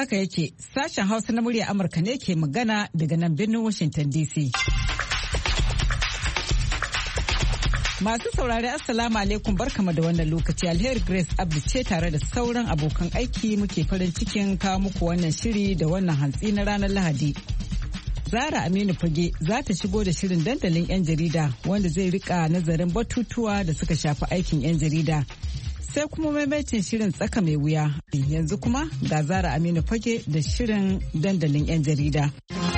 Haka yake, sashen Hausa na murya Amurka ne ke magana daga nan birnin Washington DC. Masu saurari Assalamu alaikum, barkama da wannan lokaci. Alheri Grace Abdi ce tare da sauran abokan aiki muke farin cikin kawo muku wannan shiri da wannan hantsi na ranar Lahadi. Zara Aminu Fage za ta shigo da shirin dandalin 'yan jarida wanda zai rika nazarin batutuwa da suka shafi aikin 'yan jarida. Sai kuma maimaitin shirin tsaka mai wuya. Yanzu kuma ga Zara Aminu Fage da shirin dandalin 'yan jarida.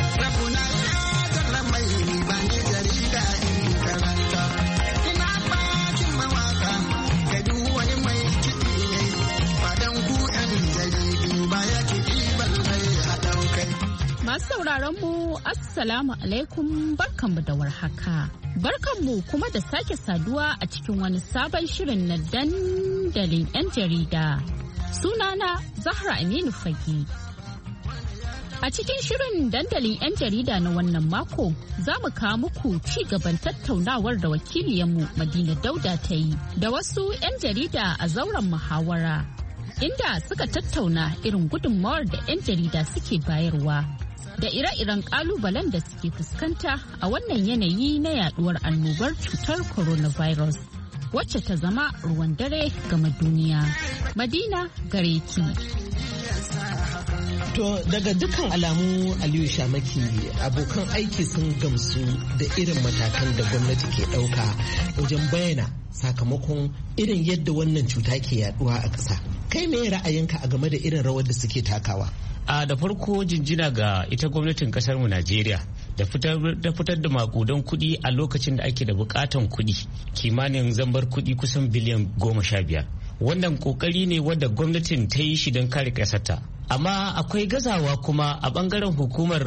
Masu sauraron mu Assalamu alaikum, barkanmu da warhaka. Barkanmu kuma da sake saduwa a cikin wani sabon shirin na dandalin 'yan jarida. Sunana Zahra Aminu Fage. A cikin shirin dandalin 'yan jarida na wannan mako za mu kawo muku ci gaban tattaunawar da wakiliyanmu Madina Dauda ta yi da wasu 'yan jarida a zauren muhawara, inda suka tattauna irin gudunmawar da 'yan jarida suke bayarwa da ire-iren kalubalen da suke fuskanta a wannan yanayi na yaduwar annobar cutar coronavirus wacce ta zama ruwan dare game duniya. Madina gare ki. To daga dukkan alamu Aliyu Shamaki, abokan aiki sun gamsu da irin matakan da gwamnati ke ɗauka wajen bayyana sakamakon irin yadda wannan cuta ke yaduwa a ƙasa. Kai me ra'ayinka a game da irin rawar da suke takawa? Da farko jinjina ga ita gwamnatin kasar mu Najeriya da fitar da makudan kuɗi a lokacin da ake da bukatan kuɗi, kimanin zambar kuɗi kusan biliyan 15. Wannan kokari ne wanda gwamnatin ta yi shi don kare kasarta. Amma akwai gazawa kuma a bangaren hukumar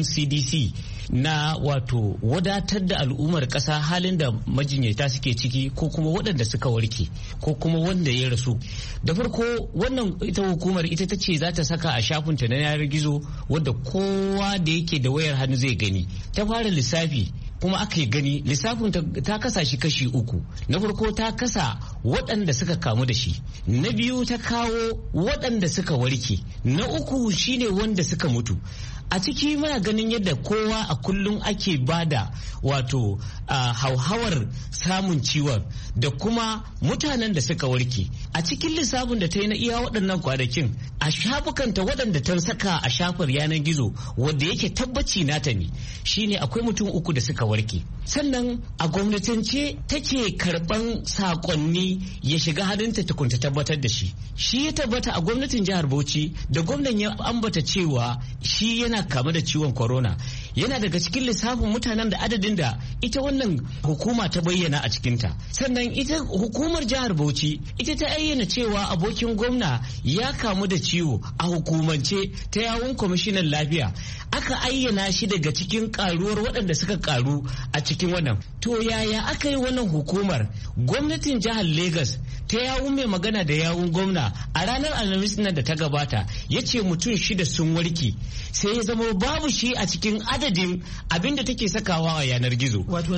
NCDC na wato wadatar da al'ummar ƙasa halin da majinyata suke ciki ko kuma waɗanda suka warke ko kuma wanda ya rasu. Da farko wannan ita hukumar ita ta ce za ta saka a shafinta na yanar gizo wadda kowa da yake da wayar hannu zai gani. Ta fara lissafi kuma aka yi gani lissafin ta kasa shi kashi uku. Na farko ta kasa waɗanda suka kamu da shi, na biyu ta kawo waɗanda suka warke, na uku shine wanda suka mutu. A ciki muna ganin yadda kowa a kullum ake bada wato hauhawar samun ciwon da kuma mutanen da suka warke. A cikin lissafin da ta yi na iya waɗannan kwanakin a shafukanta waɗanda ta saka a shafar yanar gizo wadda yake tabbaci nata ne shine akwai mutum 3 da suka warke. Sannan a gwamnatance take karɓan sakonni ya shiga hannunta tukunta tabbatar da shi. Shi ya tabbata a gwamnatin jihar Bauchi da gwamnan ya ambata cewa shi yana kama da ciwon corona. Yana daga cikin lissafin mutanen da adadin da ita wannan hukuma ta bayyana a cikinta. Sannan ita hukumar jihar Bauchi ita ta ayyana cewa abokin gwamna ya kamu da ciwo a hukumance ta yawun kwamishinan lafiya. Aka ayyana shi daga cikin karuwar waɗanda suka karu a cikin wannan. To yaya aka yi wannan hukumar? Gwamnatin jihar Lagos ta yawun mai magana da yawun gwamna a ranar Alhamis nan da ta gabata ya ce mutum 6 sun warke, sai ya zama babu shi a cikin adadin abinda take sakawa a yanar gizo. Wato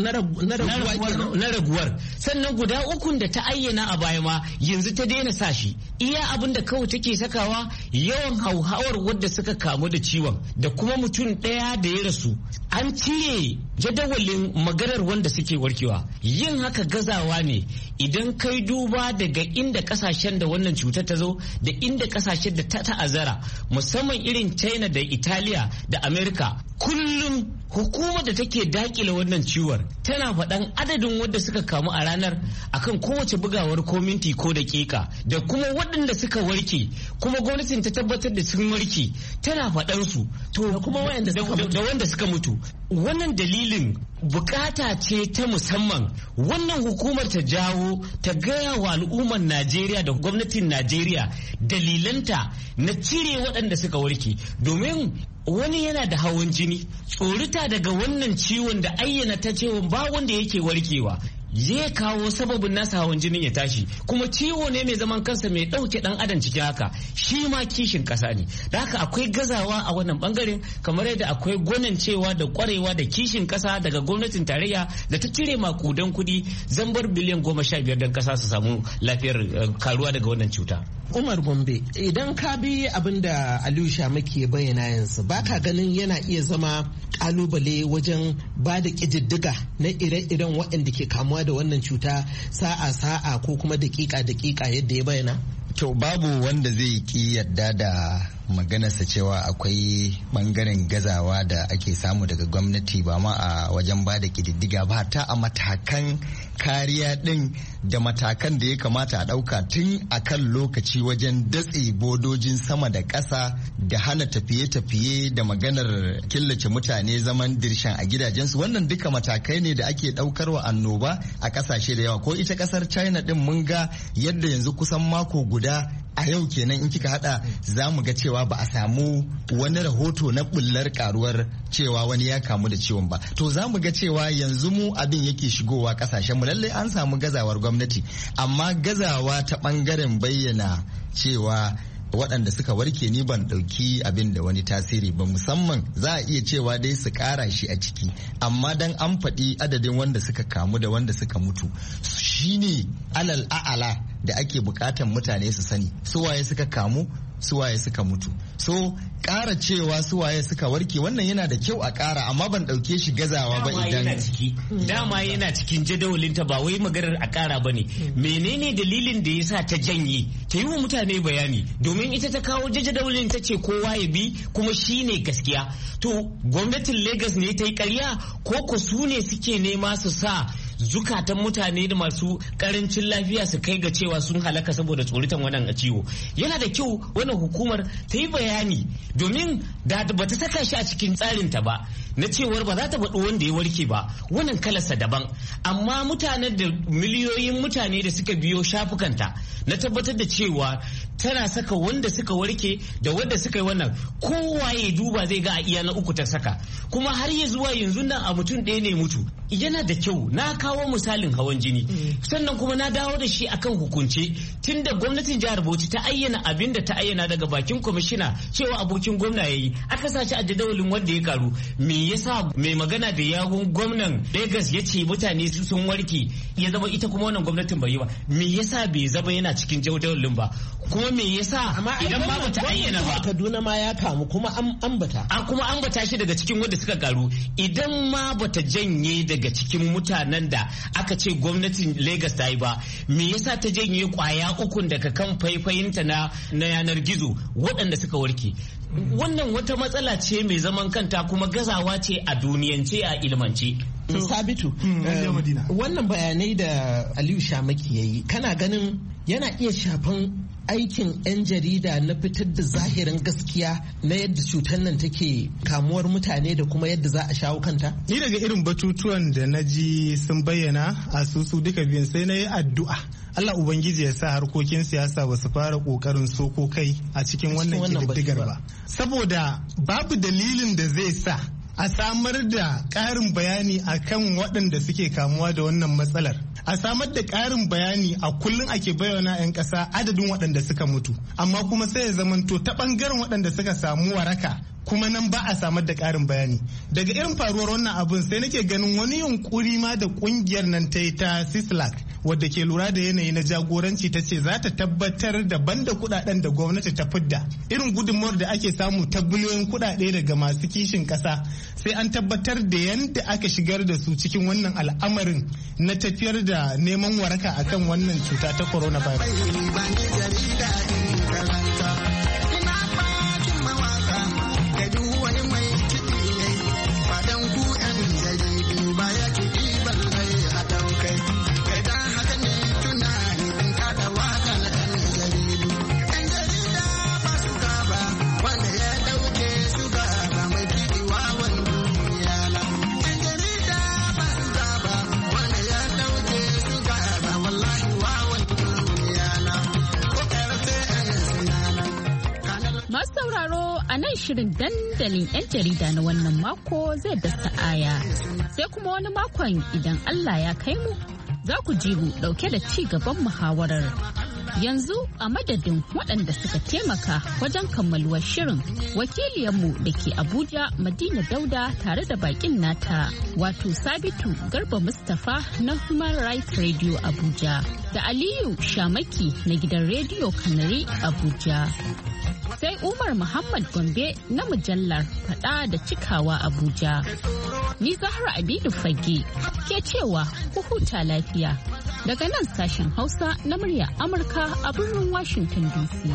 na raguwar. Sannan guda 3 da ta ayyana a baya ma yanzu ta daina sa shi. Iya abinda kawai take sakawa yawan hauhawar wadda suka kamu da ciwon da kuma mutum 1 da ya rasu. An cire jadawalin maganar wanda suke warkewa. Yin haka gazawa ne idan kai duba daga inda kasashen da wannan cutar ta zo da inda kasashen da ta ta'azzara, musamman irin China da Italiya da Amerika. Kullum hukumar da take dakile wannan ciwon tana faɗan adadin wanda suka kamu a ranar akan kowace bugawar ko minti ko daƙiƙa da kuma waɗanda suka warke, kuma gwamnatin ta tabbatar da sun warke tana faɗan su to kuma da wanda suka mutu. Wannan dalilin bukata ce ta musamman wannan hukumar ta jawo ta gaya wa al'ummar Najeriya da gwamnatin Najeriya dalilanta na cire waɗanda suka warke, domin wani yana da hawan jini, tsorita daga wannan ciwon da ayyana ta cewa ba wanda yake warkewa. zai kawo sababin nasa hawan jinin ya tashi, kuma ciwo ne mai zaman kansa mai ɗauke ɗan adam cikin haka, shi ma kishin ƙasa ne. Da haka akwai gazawa a wannan bangaren, kamar yadda akwai gwanancewa da kwarewa da kishin ƙasa daga gwamnatin tarayya da ta cire makudan kuɗi zambar biliyan 15 don ƙasa su samu lafiyar karuwa daga wannan cuta. Umar Gombe, idan ka bi abin da Aliyu Shamaki bayyana yanzu, baka ganin yana iya zama kalubale wajen ba da ƙididdiga na ire-iren waɗanda ke kamuwa da wannan cuta sa'a-sa'a ko kuma daƙiƙa-daƙiƙa yadda ya bayyana? To babu wanda zai ki yadda da maganarsa cewa akwai bangaren gazawa da ake samu daga gwamnati ba ma a wajen ba da kididdiga ba, ta a matakan kariya din da matakan da ya kamata a ɗauka tun a kan lokaci wajen datse bodojin sama da ƙasa da hana tafiye-tafiye da maganar killace mutane zaman dirshan a gidajensu. Wannan duka matakai ne da ake ɗaukarwa annoba a ƙasashe da yawa. Ko ita ƙasar China din mun ga yadda yanzu kusan mako guda a yau kenan in kika hada za mu ga cewa ba a samu wani rahoto na bullar karuwar cewa wani ya kamu da ciwon ba. To za mu ga cewa yanzu mu abin yake shigowa kasashen mu, lallai an samu gazawar gwamnati, amma gazawa ta bangaren bayyana cewa waɗanda suka warke ni ban ɗauki abin da wani tasiri ba, musamman za a iya cewa dai su ƙara shi a ciki, amma dan an faɗi adadin wanda suka kamu da wanda suka mutu shine alal a'ala da ake bukatan mutane su sani suwaye suka kamu suwaye suka mutu. So ƙara cewa suwaye suka warke wannan yana da kyau a ƙara, amma ban ɗauke shi gazawa ba. Idan dama yana cikin jadawalinta, ba wai maganar a ƙara ba ne. Menene dalilin da ya sa ta janye, ta yi wa mutane bayani, domin ita ta kawo jadawalin, ta ce kowa ya bi kuma shi ne gaskiya. To gwamnatin Lagos ne ta yi ƙarya, ko su ne suke nema su sa zukatan mutane da masu karancin lafiya su kai ga cewa sun halaka saboda tsoritan wannan ciwo? Yana da kyau wannan hukumar ta yi bayani, domin da ba ta saka shi a cikin tsarinta ba na cewar ba za ta faɗi wanda ya warke ba, wannan kalarsa daban. Amma mutanen da miliyoyin mutane da suka biyo shafukanta na tabbatar da cewa tana saka wanda suka warke da wanda suka yi wannan, kowa ya duba zai ga a iya na uku ta saka, kuma har ya zuwa yanzu nan a mutum ɗaya ne mutu. Yana da kyau na kawo misalin hawan jini, sannan kuma na dawo da shi akan hukunce, tunda gwamnatin jihar Bauchi ta ayyana abin da ta ayyana daga bakin kwamishina cewa abokin gwamna yayi, aka sashi a jadawalin wanda ya karu. Me yasa mai magana da yawun gwamnan Lagos ya ce mutane sun warke, ya zama ita kuma wannan gwamnatin bai yi ba? Me yasa bai zama yana cikin jadawalin ba? Kuma me yasa idan ba ta ayyana ba? Kaduna ma ya kamu kuma an ambata. Kuma ambata shi daga cikin wanda suka karu. Idan ma bata janye daga cikin mutanen da aka ce gwamnatin Lagos ta yi ba, me yasa ta janye kwaya ukun daga kan faifayinta na yanar gizo waɗanda suka warke? Wannan wata matsala ce mai zaman kanta, kuma gazawa ce a duniyance, a ilmance. Sabitu, wannan bayanai da Aliyu Shamaki ya yi, kana ganin yana iya shafan aikin 'yan jarida na fitar da zahirin gaskiya na yadda cutar nan take kamuwar mutane da kuma yadda za a shawo kanta? Ni daga irin batutuwan da na ji sun bayyana a su duka biyun sai na yi addu'a Allah Ubangiji ya sa harkokin siyasa ba su fara kokarin soko kai a cikin wannan kididdigar ba. Saboda babu dalilin da zai sa a samar da ƙarin bayani a kan waɗanda suke kamuwa da wannan matsalar. A samar da ƙarin bayani a kullum ake bayyana 'yan ƙasa adadin waɗanda suka mutu. Amma kuma sai ya zamanto ta ɓangaren waɗanda suka samu waraka kuma nan ba a samar da ƙarin bayani. Daga irin faruwar wannan abin sai nake ganin wani yunkuri ma da ƙungiyar nan ta yi ta Sislak wadda ke lura da yanayi na jagoranci ta ce za ta tabbatar da banda kuɗaɗen da gwamnati ta fidda irin gudunmawar da ake samu ta biliyoyin kuɗaɗe daga masu kishin ƙasa, sai an tabbatar da yadda aka shigar da su cikin wannan al'amarin na tafiyar da neman waraka akan wannan cuta ta coronavirus. Shirin dandalin 'yan jarida na wannan mako zai dasa aya sai kuma wani makon idan Allah ya kai mu za ku ji mu dauke da ci gaban muhawarar. Yanzu a madadin waɗanda suka taimaka wajen kammaluwar shirin, wakiliyarmu da ke Abuja Madina Dauda tare da bakin nata wato Sabitu Garba Mustapha na Human Rights Radio Abuja da Aliyu Shamaki na gidan Radio Kanari Abuja. Sai Umar Muhammad Gombe na mujallar Fada da Cikawa Abuja. Ni Zahra Abidu Fage ke cewa ku huta lafiya. Daga nan sashen Hausa na murya Amurka a birnin Washington DC.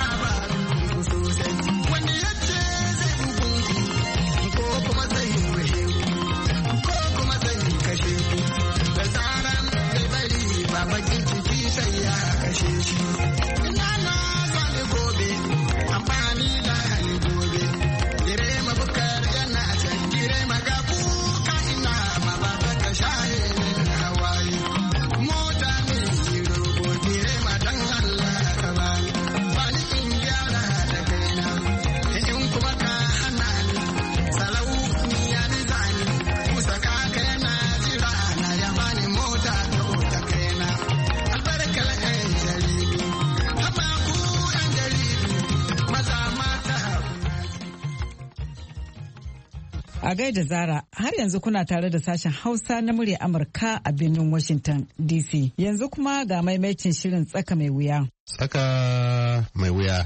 A gaida Zara, har yanzu kuna tare da sashen Hausa na murya Amurka a birnin Washington DC. Yanzu kuma ga maimacin shirin tsaka mai wuya. Tsaka mai wuya.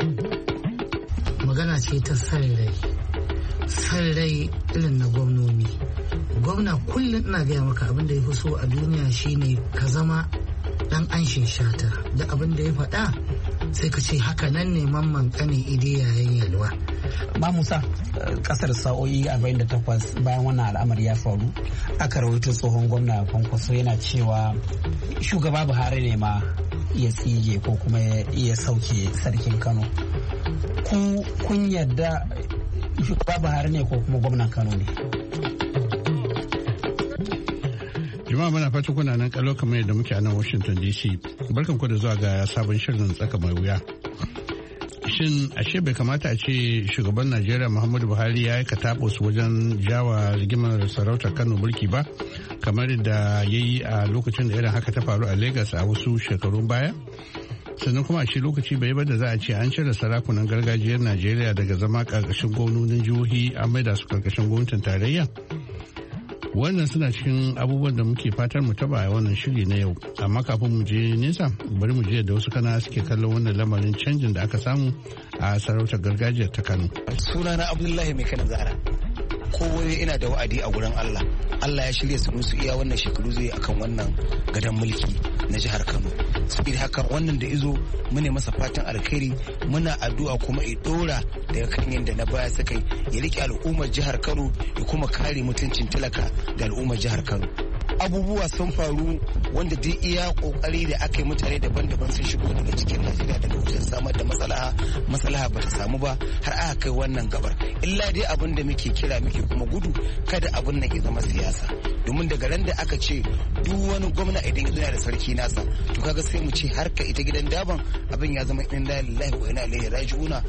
Magana ce ta san rai. San rai irin na gwamnoni. Gwamna kullum ina gaya maka abin da ya fi so a duniya shine ka zama dan anshin shata. Da abin da ya faɗa sai ka ce haka nan ne mamman kane ide yayin yalwa. Ba Musa, kasar sa'o'i 48 bayan wannan al'amari ya faru, aka rawaito tsohon gwamna Kwankwaso yana cewa shugaba Buhari ne ma ya tsige ko kuma ya sauke sarkin Kano. Kun yadda shugaba Buhari ne ko kuma gwamnan Kano ne? Jama'a muna fata kuna nan kallo kamar yadda muke a nan Washington DC. Barkan ku da zuwa ga sabon shirin tsaka mai wuya. Shin ashe bai kamata a ce shugaban Najeriya Muhammadu Buhari ya yi katabus wajen jawa rigimar sarautar Kano mulki ba, kamar da ya yi a lokacin da irin haka ta faru a Lagos a wasu shekarun baya? Sannan kuma ashe lokaci bai ba da za a ce an cire sarakunan gargajiyar Najeriya daga zama karkashin gwamnonin jihohi an maida su karkashin gwamnatin tarayya? Wannan suna cikin abubuwan da muke fatar mu taba a wannan shiri na yau, amma kafin mu je nesa bari mu je da wasu kana suke kallon wannan lamarin canjin da aka samu a sarautar gargajiyar ta Kano. Sunana Abdullahi Mai Kana Zara. Kowai ina da wa'adi a gurin Allah. Allah ya shirya su iya wannan shekaru zai akan wannan gadon mulki na jihar Kano. Saboda haka wannan da izo mune masa fatan alkhairi, muna addu'a kuma ya dora daga kan yadda na baya suka yi, ya rike al'ummar jihar Kano ya kuma kare mutuncin talaka da al'ummar jihar Kano. Abubuwa sun faru wanda duk iya kokari da aka yi, mutane daban-daban sun shigo daga cikin Najeriya daga wajen samar da maslaha ba ta samu ba har aka kai wannan gabar. Illa dai abin da muke kira muke kuma gudu kada abin nan ya zama siyasa, domin daga ran da aka ce duk wani gwamna idan ya zo da sarki nasa to kaga sai mu ce harka ita gidan daban abin ya zama inna lillahi wa inna ilaihi raji'una.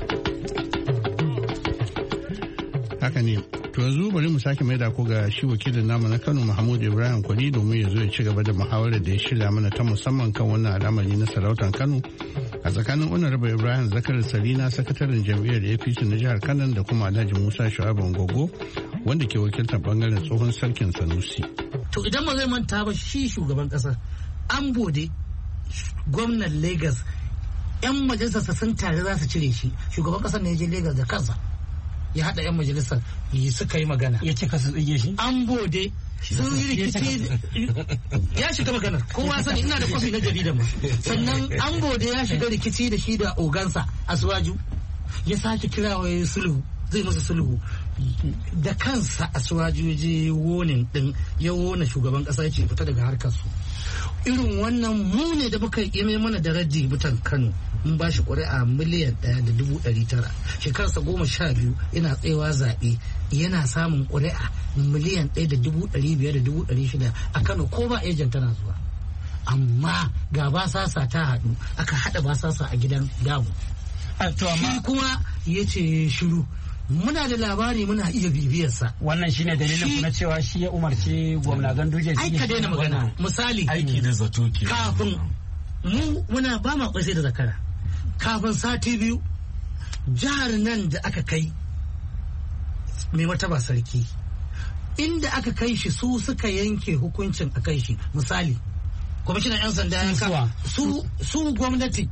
Haka ne. To yanzu bari mu sake maida ko ga shi wakilin namu na Kano Mahmud Ibrahim Kwari domin ya zo ya ci gaba da muhawarar da ya shirya mana ta musamman kan wannan al'amari na sarautar Kano a tsakanin Honorable Ibrahim Zakar Sarina, sakataren jam'iyyar APC na jihar Kano, da kuma Alhaji Musa Shu'abu Ngogo wanda ke wakiltar bangaren tsohon sarkin Sanusi. To idan ba zai manta ba, shi shugaban kasar an bode gwamnan Lagos, 'yan majalisarsa sun tare za su cire shi. Shugaban kasar ne ya je Lagos da kansa ya haɗa 'yan majalisar suka yi magana, ya ce kasu tsige shi. An bode sun yi rikici, ya shiga magana, kowa sani, ina da kwafi na jarida ma. Sannan an bode ya shiga rikici da shi da ogansa Asuwaju, ya sake kirawa ya sulhu, zai masa sulhu da kansa. Asuwaju ya je wonin din, ya wona shugaban kasa ya ce fita daga harkar su. Irin wannan mu ne da muka yi mana da raddi mutan Kano, mun ba shi ƙuri'a miliyan 1,900,000. Shekararsa 12 yana tsayawa zaɓe, yana samun ƙuri'a miliyan 1,500,000 a Kano, ko ba ejen tana zuwa. Amma ga basasa ta haɗu, aka haɗa basasa a gidan Dabo. Shi kuma ya ce shiru. muna da labari muna iya bibiyarsa. Wannan shine dalilin ku na cewa shi ya umarci gwamna Ganduje ai ka daina magana misali aiki da zato ke kafin mu muna ba ma kwai da zakara kafin sati 2 jihar nan da aka kai mai martaba sarki inda aka kai shi su suka yanke hukuncin a kai shi misali kwamishinan 'yan sanda yanka su gwamnatin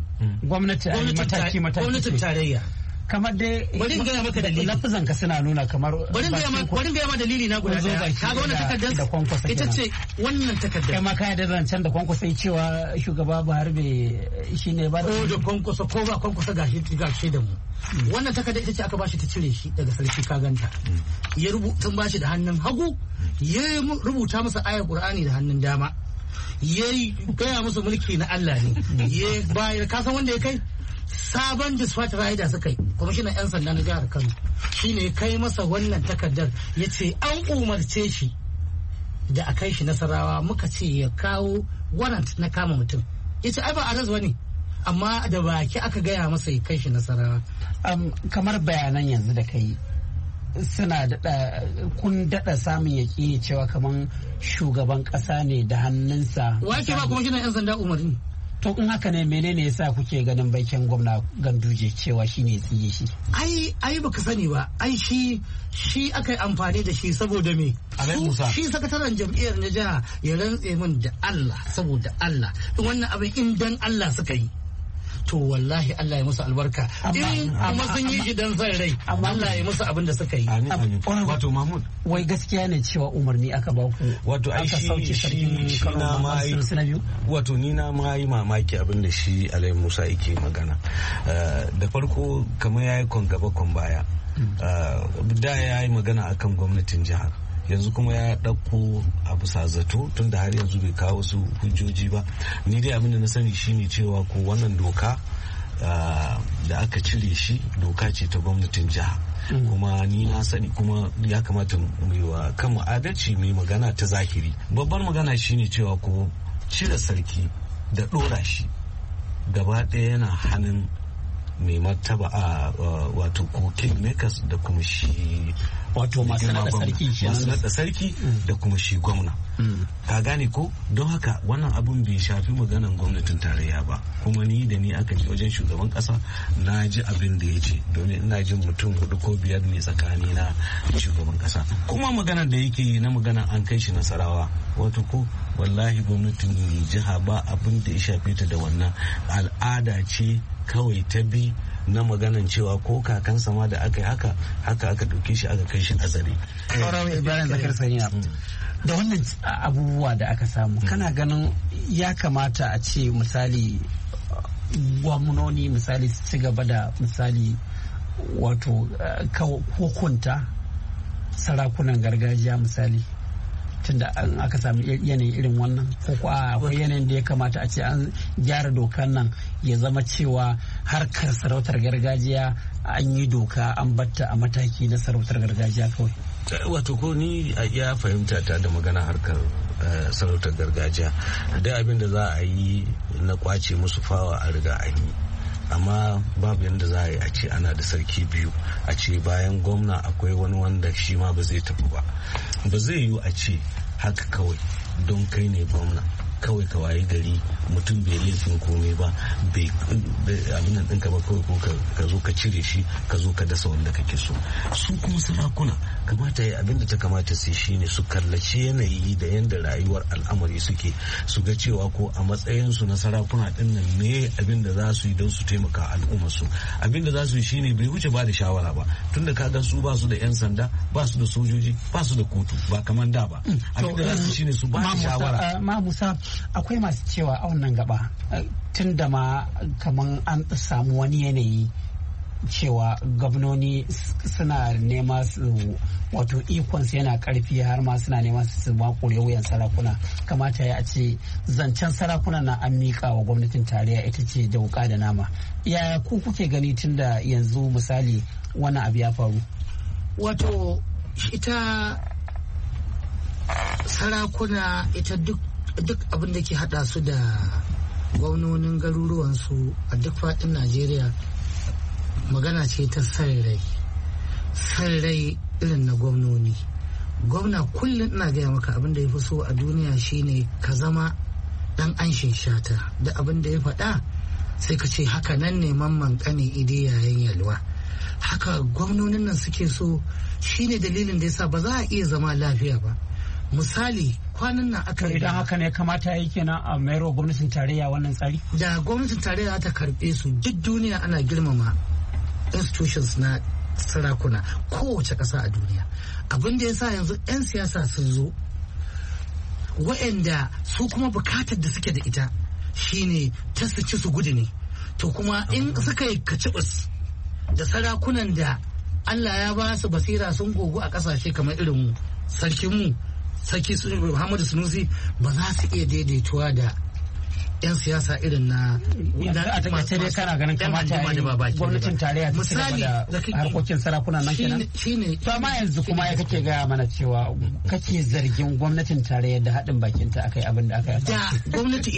tarayya kamar dai bari in gaya maka dalili lafazan ka suna nuna kamar bari in gaya ma dalili na guda daya kaga wannan takardar ita ce wannan takardar kai ma ka da zancen da kwankwasa cewa shugaba Buhari bai shine ba ko da kwankwasa ko ba kwankwasa gashi da mu wannan takardar ita ce aka bashi ta cire shi daga sarki ka ganta ya rubuta bashi da hannun hagu ya rubuta masa ayar Qur'ani da hannun dama ya gaya musu mulki na Allah ne ya bayar kasan wanda ya kai sabon dispatch rider suka yi kwamishinan 'yan sanda na jihar Kano shine kai masa wannan takardar ya ce an umarce shi da a kai shi Nasarawa muka ce ya kawo warrant na kama mutum ya ce ai ba arrest bane amma da baki aka gaya masa ya kai shi Nasarawa. Kamar bayanan yanzu da kai suna kun daɗa samun yaƙini cewa kamar shugaban ƙasa ne da hannunsa. Wace ba kwamishinan 'yan sanda umarni? To in haka ne menene yasa kuke ganin baikin gwamna Ganduje cewa shi ne tsiye shi? Ai baka sani ba. Ai shi aka yi amfani da shi saboda me? Shi sakataren jam'iyyar na jiha ya rantse min da Allah saboda Allah. Wannan abin in dan Allah suka yi. To wallahi Allah ya musu albarka in kuma sun yi shi dan san rai Allah ya musu abin da suka yi. Wato Mahmud wai gaskiya ne cewa umarni aka ba ku wato ai shi na ma wato ni na ma yi mamaki abin da shi Alai Musa yake magana da farko kamar yayi kon gaba kon baya da yayi magana akan gwamnatin jihar yanzu kuma ya ɗauko a bisa zato tun da har yanzu bai kawo su hujjoji ba ni dai abin da na sani shine cewa ko wannan doka da aka cire shi doka ce ta gwamnatin jiha kuma ni na sani kuma ya kamata mu yi wa kanmu adalci mai magana ta zahiri babbar magana shine cewa ko cire sarki da ɗora shi gaba ɗaya yana hannun mai martaba a wato kokin makers da kuma shi wato masu naɗa sarki da kuma shi gwamna ka gane ko don haka wannan abun bai shafi maganan gwamnatin tarayya ba kuma ni da ni aka je wajen shugaban kasa na ji abin da ya ce domin ina jin mutum 4 ko 5 ne tsakani na shugaban kasa kuma maganar da yake na magana an kai shi Nasarawa wato ko wallahi gwamnatin jiha ba abin da ya shafe ta da wannan al'ada ce kawai ta bi na maganan cewa ko kakansa ma da aka yi haka aka ɗauke shi aka kai shi azare. Da wannan abubuwa da aka samu kana ganin ya kamata a ce misali gwamnoni misali su ci gaba da misali wato hukunta sarakunan gargajiya misali tunda an aka samu yanayin irin wannan ko akwai yanayin da ya kamata a ce an gyara dokar nan ya zama cewa harkar sarautar gargajiya an yi doka an batta a mataki na sarautar gargajiya kawai. Wato ko ni ya fahimta ta da magana harkar sarautar gargajiya da abin da za a yi na kwace musu fawa a riga an yi amma babu yadda za a yi a ce ana da sarki biyu a ce bayan gwamna akwai wani wanda shi ma ba zai tafi ba zai yiwu a ce haka kawai don kai ne gwamna kawai ka waye gari mutum bai laifin komai ba bai abin nan ɗinka ba kawai ko ka zo ka cire shi ka zo ka dasa wanda kake so su kuma sarakuna kamata ya abin da ta kamata sai shine su kallaci yanayi da yanda rayuwar al'amari suke su ga cewa ko a matsayin su na sarakuna din nan me abin da za su yi don su taimaka al'ummar su abin da za su yi shine bai wuce ba da shawara ba tunda kaga su ba su da yan sanda ba su da sojoji ba su da kotu ba kamar da ba abin da za su shine su ba da shawara. Musa akwai masu cewa a wannan gaba tun da ma kamar an samu wani yanayi cewa gwamnoni suna nema su wato ikonsu yana karfi har ma suna nema su makure wuyan sarakuna kamata ya ce zancen sarakuna na an miƙa wa gwamnatin tarayya ita ce da wuka da nama yaya ku kuke gani tun da yanzu misali wani abu ya faru? Wato ita sarakuna ita duk abin da ke hada su da gwamnonin garuruwansu a duk faɗin Najeriya magana ce ta san rai sarrai irin na gwamnoni. Gwamna kullum ina gaya maka abin da ya fi so a duniya shine ka zama dan anshin shata, da abin da ya faɗa sai ka ce haka nan ne mamman kane ide yayin yalwa. Haka gwamnonin nan suke so, shine dalilin da yasa ba za a iya zama lafiya ba. Misali kwanan nan aka idan haka ne kamata yi kenan a mayarwa gwamnatin tarayya wannan tsari, da gwamnatin tarayya ta karbe su. Duk duniya ana girmama institutions na sarakuna kowace ƙasa a duniya. Abin da ya sa yanzu 'yan siyasa sun zo wa'anda su kuma bukatar da suke da ita shine ta su ci su gudu ne. To kuma in suka yi kacibus da sarakunan da Allah ya ba su basira sun gogu a ƙasashe kamar irin sarkinmu sarki Muhammadu Sunusi, ba za su iya daidaituwa da 'yan siyasa irin na a takaice dai kana ganin kamata gwamnatin tarayya ta cigaba da harkokin sarakuna nan kenan. To amma yanzu kuma ya kake gaya mana cewa kake zargin gwamnatin tarayya da haɗin bakin ta akai abin da aka yi. Da gwamnati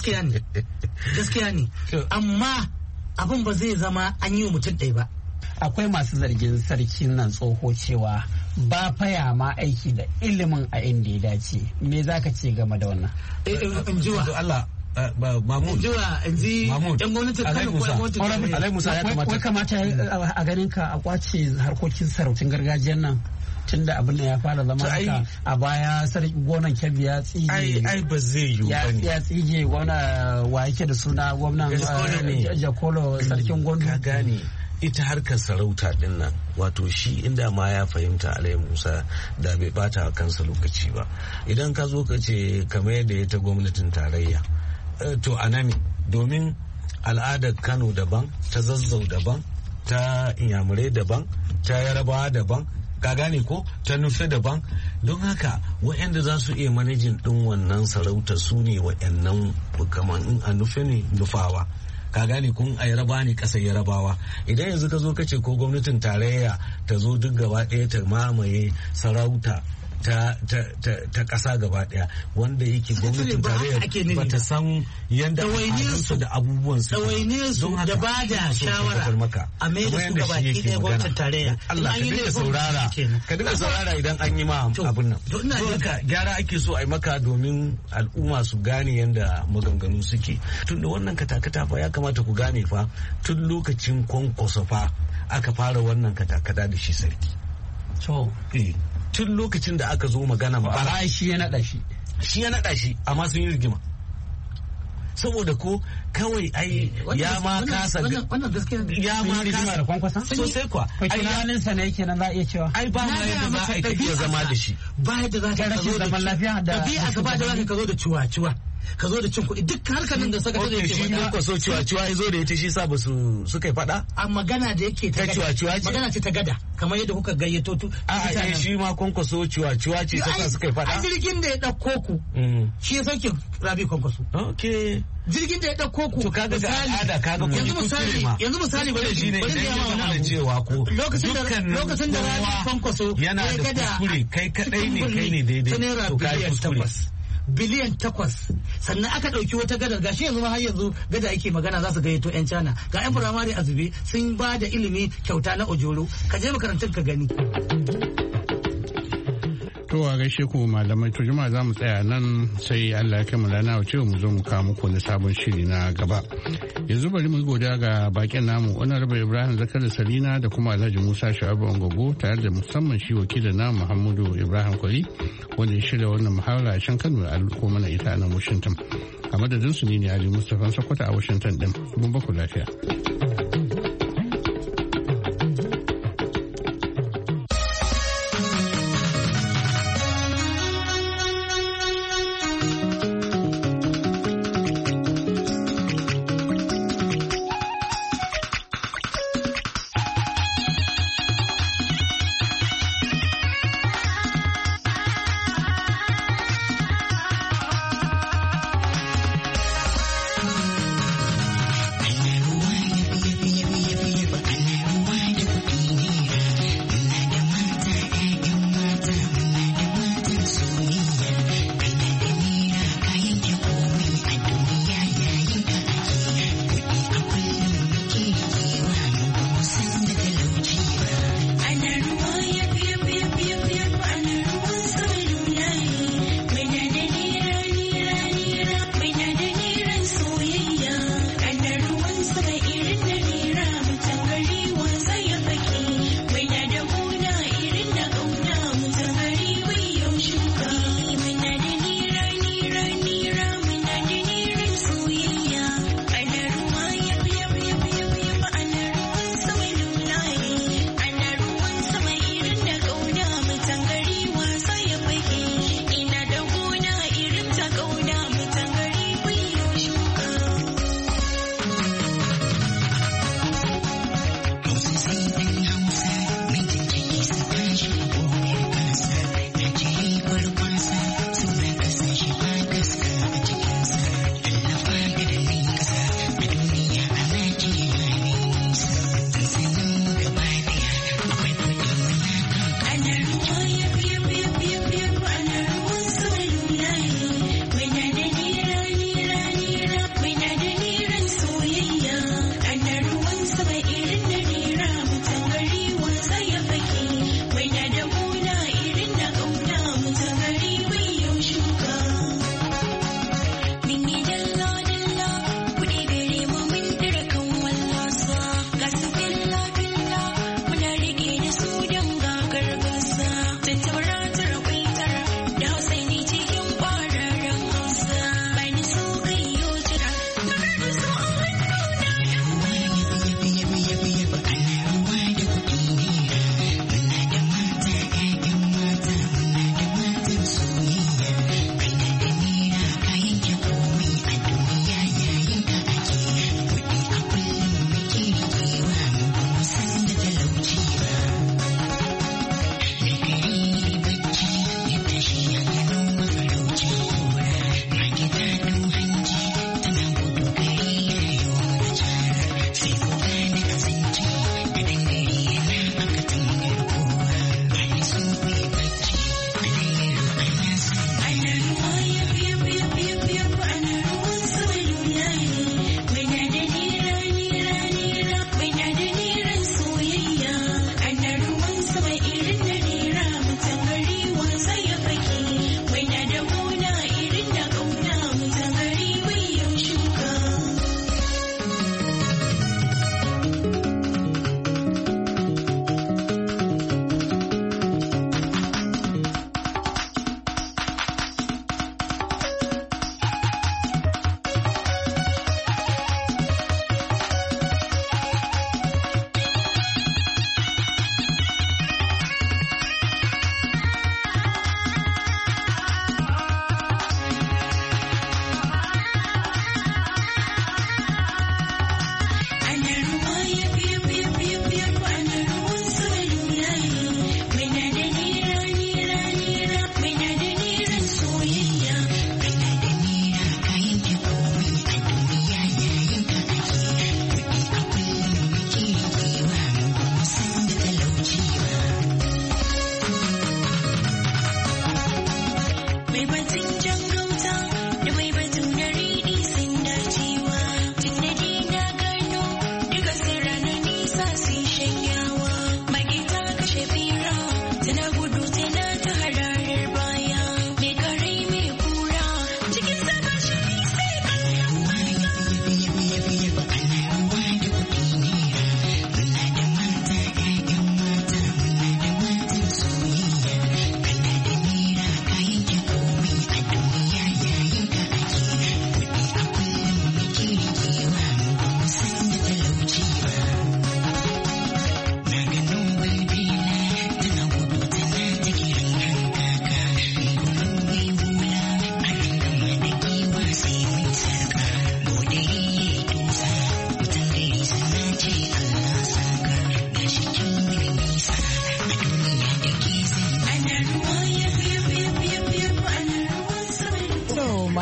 gaskiya ne amma abin ba zai zama an yi wa mutum ɗaya ba. Akwai masu zargin sarkin nan tsoho cewa ba faya ma aiki da ilimin a inda ya dace. Me za ka ce game da wannan? In ji wa Allah Mahmud. In ji yan gwamnatin Kano ko gwamnatin Alai Musa ya kamata. Wai kamata a ganin ka a kwace harkokin sarautun gargajiyar nan tunda abin da ya fara zama haka a baya sarki gonan Kebbi ya tsige. Ai ba zai yiwu bane. Ya tsige gwamna wa yake da suna gwamnan Jakolo sarkin Gondo. Ka gane ita harkar sarauta din nan, wato shi inda ma ya fahimta Alai Musa da bai bata kansa lokaci ba. Idan ka zo ka ce kamar yadda ya ta gwamnatin tarayya, to anami domin al'adar Kano daban, ta Zazzau daban, ta Inyamurai daban, ta Yarabawa daban, ka gane ko, ta Nufe daban. Don haka waɗanda za su iya manajin ɗin wannan sarauta su ne waɗannan, kamar in a Nufe ne Nufawa, ka gane kun a Yaraba ne ƙasar Yarabawa. Idan yanzu ka zo ka ce ko gwamnatin tarayya ta zo duk gaba ɗaya ta mamaye sarauta ta ƙasa gaba ɗaya, wanda yake gwamnatin tarayya ba ta san yadda al'adunsu da abubuwan su don da ba da shawara a mai da su gaba ɗaya gwamnatin tarayya. Allah ka dinga saurara idan an yi ma abun nan. Don haka gyara ake so a yi maka domin al'umma su gane yadda maganganu suke. Tun da wannan katakata fa ya kamata ku gane fa tun lokacin Kwankwaso fa aka fara wannan katakata da shi sarki. Tun lokacin da aka zo magana ba shi ya naɗa shi amma sun yi rigima saboda ko kawai ai ya ma kasa ya ma kasa da Kwankwasa sosai kwa ai ranin sa ne yake nan za a iya cewa ai ba ma yadda za a iya zama da shi ba yadda za ka zo da zaman lafiya da a gaba da za ka zo da ciwa-ciwa ka zo da cin kuɗi duk harkar da saka da yake shi ko so ciwa-ciwa ya zo da ita shi sa ba su suka yi faɗa a magana da yake ta ciwa-ciwa ce magana ce ta gada kamar yadda kuka gayyato tu a shi ma Kwankwaso ciwa-ciwa ce ta suka yi faɗa a jirgin da ya ɗauko ku shi ya sauke Rabi Kwankwaso jirgin da ya ɗauko ku to kaga ga al'ada kaga ku yanzu misali bari shi ne idan ya cewa ko lokacin da Rabi Kwankwaso yana da kuskure kai kadai ne kai ne daidai to kai kuskure biliyan 8 sannan aka ɗauki wata gadar gashi yanzu ma har yanzu gada yake magana za su gayyato 'yan Cana ga 'yan firamare a zube sun ba da ilimi kyauta na ojoro ka je makarantun ka gani. To a gaishe ku malamai to jama'a za mu tsaya nan sai Allah ya kai mu rana wace mu zo mu kawo muku na sabon shiri na gaba. Yanzu bari mu godiya ga bakin namu Honorable Ibrahim Zakari Salina da kuma Alhaji Musa Shu'abu Ngogo tare da musamman shi wakilin na Muhammadu Ibrahim Kwari wanda ya shirya wannan muhawara a can Kano a ko mana ita a nan Washington. A madadin su ne Ali Mustapha Sokoto a Washington din. Mun ba ku lafiya.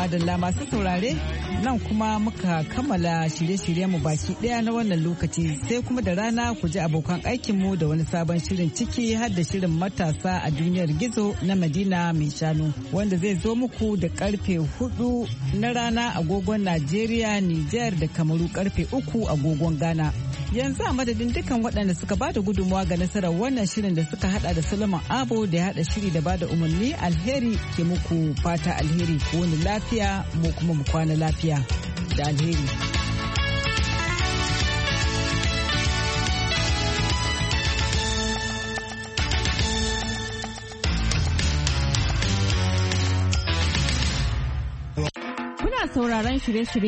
madalla masu saurare nan kuma muka kammala shirye-shiryenmu baki daya na wannan lokaci sai kuma da rana ku ji abokan aikinmu da wani sabon shirin ciki har da shirin matasa a duniyar gizo na Madina mai shanu wanda zai zo muku da karfe 4 na rana agogon Najeriya, Nijar da Kamaru karfe 3 agogon Ghana. Yanzu a madadin dukkan waɗanda suka ba da gudunmawa ga nasarar wannan shirin da suka hada da Solomon Abo da ya hada shiri da ba da umarni alheri ke muku fata alheri ko wani lafiya mu kuma mu kwana lafiya da alheri. Kuna sauraron shirye-shirye